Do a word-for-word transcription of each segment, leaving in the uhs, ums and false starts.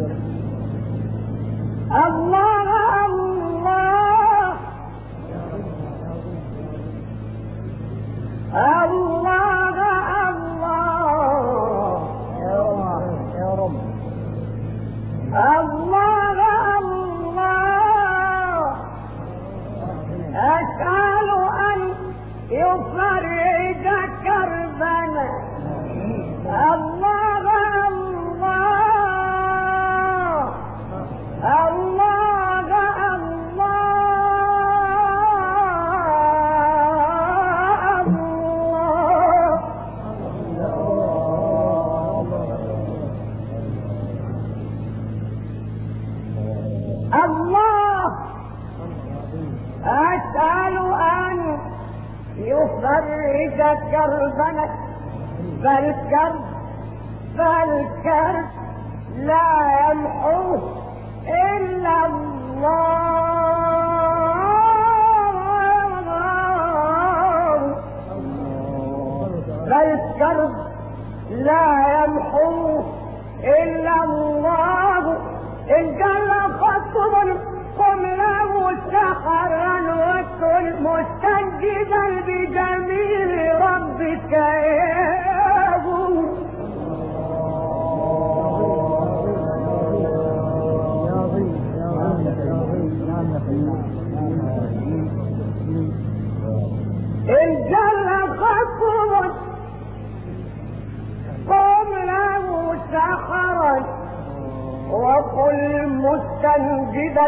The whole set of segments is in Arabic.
الله الله الله يا رب يا رب الله الله أسأل أن يفرج كربنا الله الله الله الله أسأل أن يفرج كربنا فالكرب فالكرب لا يمحوه إلا الله فالكرب لا يمحوه إلا الله إن جل فاطمر قم له سحرا وكن مستنجدا بجميل ربك يابو إن جل فاطمر قم له سحرا وقل مستنجدا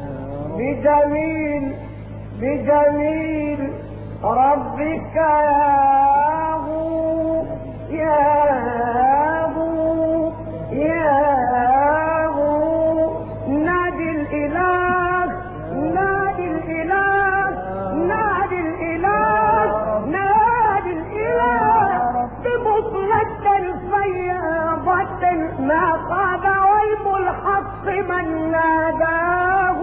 بجميل بجميل ربك يا أبو يا أبو يا أبو نادي الإله نادي الإله نادي الإله نادي الإله بمطلة فياضة ما قاد ويب الحق من ناداه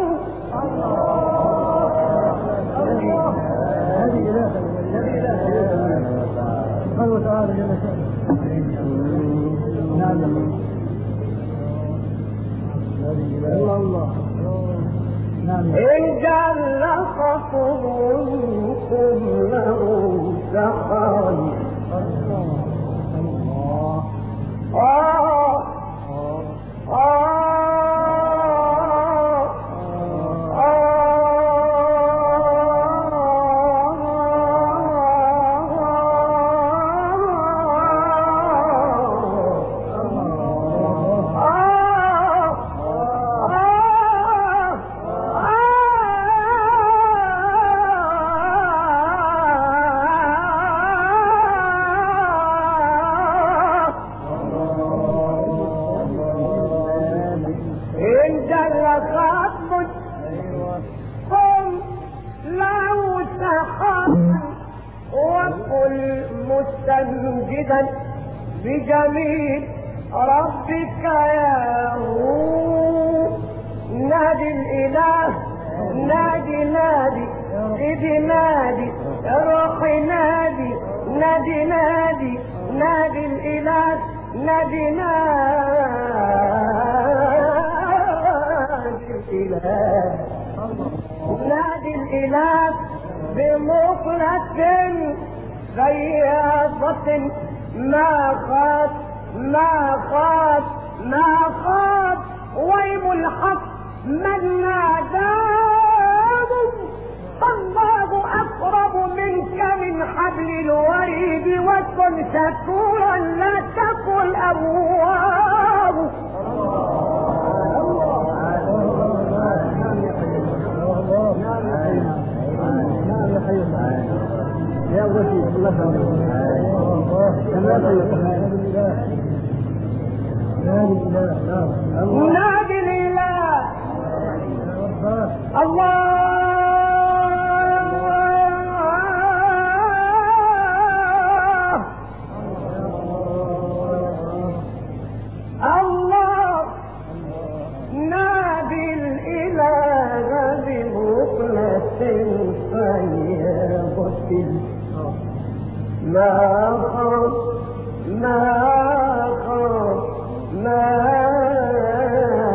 إن جل خطبكم له سخر آه آه مستنجدا بجميل ربك يا هو نادي الإله نادي نادي سيدي نادي روحي نادي نادي نادي نادي الإله نادي نادي الإله نادي الإله بمطلة فياضة ما خاف ما خاف ما خاف ويب الحق من ناداه الله أقرب منك من حبل الوريد وكن شكورا لا تقل أبواب يا وجهي الله نادي الإله الله الله نادي الإله بمخلص فياضة ما خاف ما خاف ما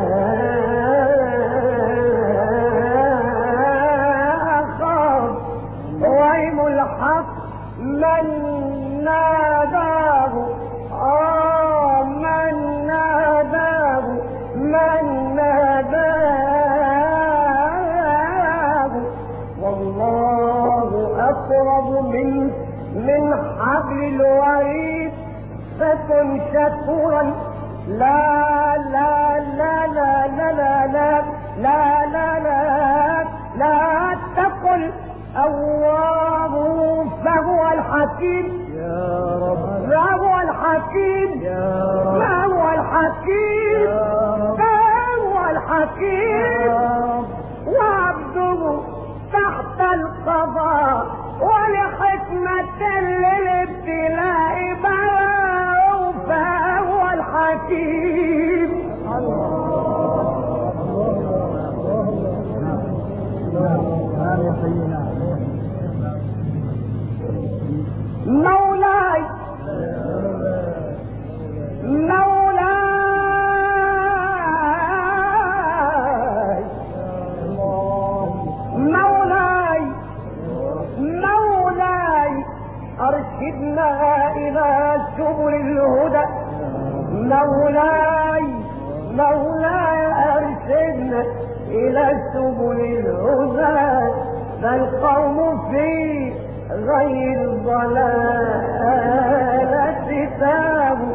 مذكورا لا لا لا لا لا لا لا لا لا لا لا تقل الله فهو الحكيم يا رب فهو الحكيم يا رب فهو الحكيم فهو الحكيم وعبده تحت القضاء ولحكمة للابتلاء بلاء فهو الحكيم. مولاي مولاي مولاي مولاي أرشدنا إلى سبل الهدى. مولاي مولاي أرشدنا إلى سبل الهدى فالقوم في غير الضلالة تابوا